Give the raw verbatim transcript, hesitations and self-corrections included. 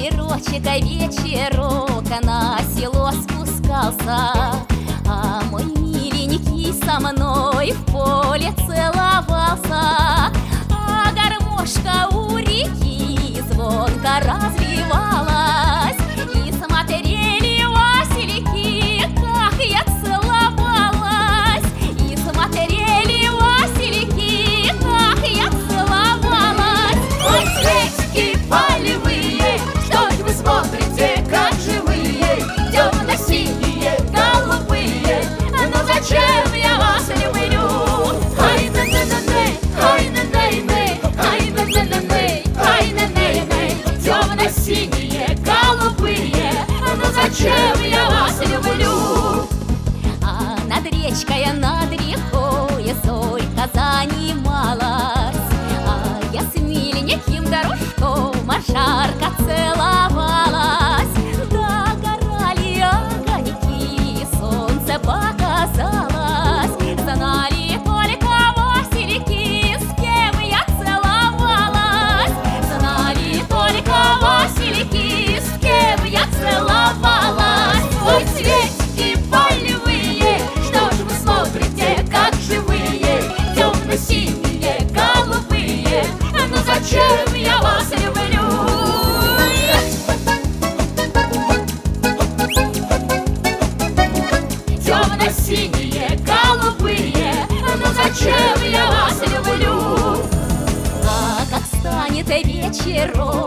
Ветерочек, а вечерок на село спускался, а мой миленький со мной в поле целовался, а гармошка у реки звонко развивалась, и смотрели васильки, как я целовалась, и смотрели васильки, как я целовалась. Ой, цветики полевые, что ж вы смотрите, как живые, темно-синие, голубые, ну зачем я вас люблю? Ай, на на на ней, ай, на ней ней, ай, на на на ней, ай, на ней ней, темно-синие, голубые, ну зачем я вас люблю? А над речкой, над рекой зорька занималась, а я с миленьким дорожком жарко целовалась. Догорали огоньки, солнце показалось, знали только васильки, с кем я целовалась, знали только васильки, с кем я целовалась. Ой, цветики полевые, что ж вы смотрите, как живые, темно-синие, голубые, ну зачем я вас люблю? Темно-синие, голубые, ну зачем я вас люблю? А как станет вечерок,